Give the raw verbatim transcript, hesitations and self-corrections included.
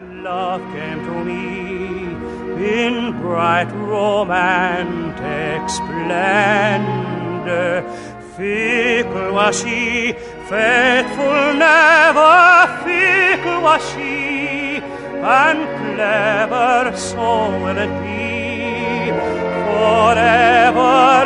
love came to me in bright romantic splendor. Fickle was she, faithful never, fickle was she, and clever, so will it be forever